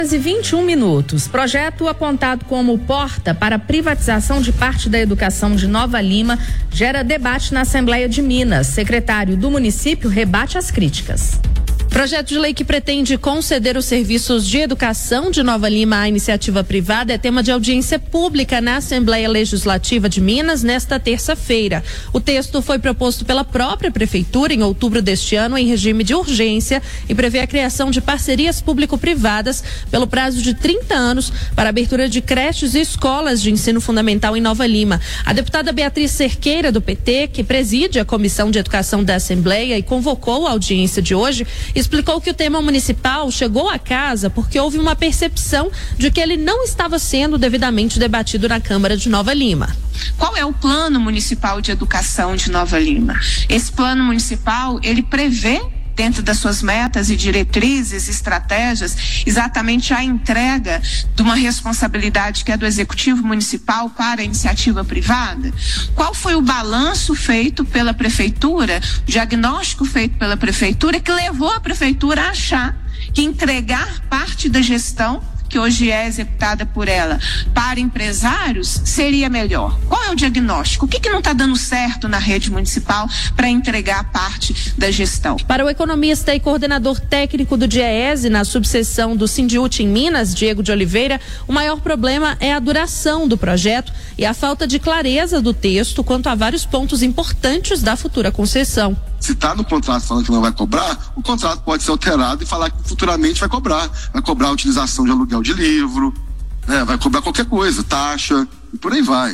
21 Projeto apontado como porta para a privatização de parte da educação de Nova Lima gera debate na Assembleia de Minas. Secretário do município rebate as críticas. Projeto de lei que pretende conceder os serviços de educação de Nova Lima à iniciativa privada é tema de audiência pública na Assembleia Legislativa de Minas nesta terça-feira. O texto foi proposto pela própria Prefeitura em outubro deste ano em regime de urgência e prevê a criação de parcerias público-privadas pelo prazo de 30 anos para a abertura de creches e escolas de ensino fundamental em Nova Lima. A deputada Beatriz Cerqueira, do PT, que preside a Comissão de Educação da Assembleia e convocou a audiência de hoje, explicou que o tema municipal chegou à casa porque houve uma percepção de que ele não estava sendo devidamente debatido na Câmara de Nova Lima. Qual é o plano municipal de educação de Nova Lima? Esse plano municipal, ele prevê, dentro das suas metas e diretrizes, estratégias, exatamente a entrega de uma responsabilidade que é do Executivo Municipal para a iniciativa privada? Qual foi o balanço feito pela Prefeitura, o diagnóstico feito pela Prefeitura que levou a Prefeitura a achar que entregar parte da gestão que hoje é executada por ela para empresários seria melhor? Qual é o diagnóstico? O que não está dando certo na rede municipal para entregar parte da gestão? Para o economista e coordenador técnico do DIEESE na subseção do Sindiúti em Minas, Diego de Oliveira, o maior problema é a duração do projeto e a falta de clareza do texto quanto a vários pontos importantes da futura concessão. Se está no contrato falando que não vai cobrar, o contrato pode ser alterado e falar que futuramente vai cobrar. Vai cobrar a utilização de aluguel de livro, né? Vai cobrar qualquer coisa, taxa, e por aí vai.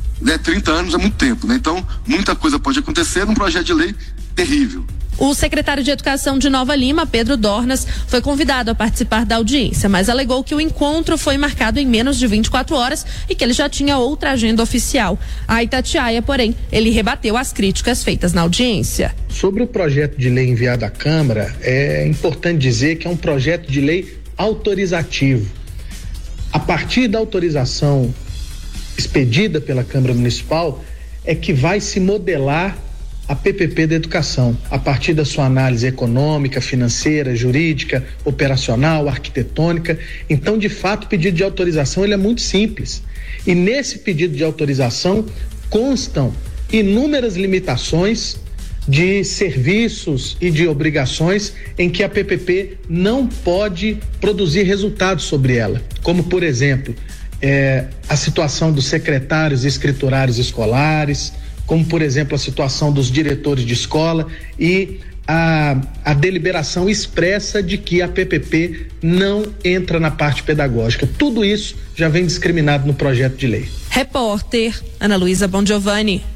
30 anos é muito tempo, né? Então, muita coisa pode acontecer num projeto de lei terrível. O secretário de Educação de Nova Lima, Pedro Dornas, foi convidado a participar da audiência, mas alegou que o encontro foi marcado em menos de 24 horas e que ele já tinha outra agenda oficial. A Itatiaia, porém, ele rebateu as críticas feitas na audiência. Sobre o projeto de lei enviado à Câmara, é importante dizer que é um projeto de lei autorizativo. A partir da autorização expedida pela Câmara Municipal é que vai se modelar a PPP da educação, a partir da sua análise econômica, financeira, jurídica, operacional, arquitetônica. Então, de fato, o pedido de autorização ele é muito simples. E nesse pedido de autorização constam inúmeras limitações de serviços e de obrigações em que a PPP não pode produzir resultados sobre ela, como, por exemplo, a situação dos secretários e escriturários escolares, como, por exemplo, a situação dos diretores de escola e a deliberação expressa de que a PPP não entra na parte pedagógica. Tudo isso já vem discriminado no projeto de lei. Repórter Ana Luísa Bongiovanni.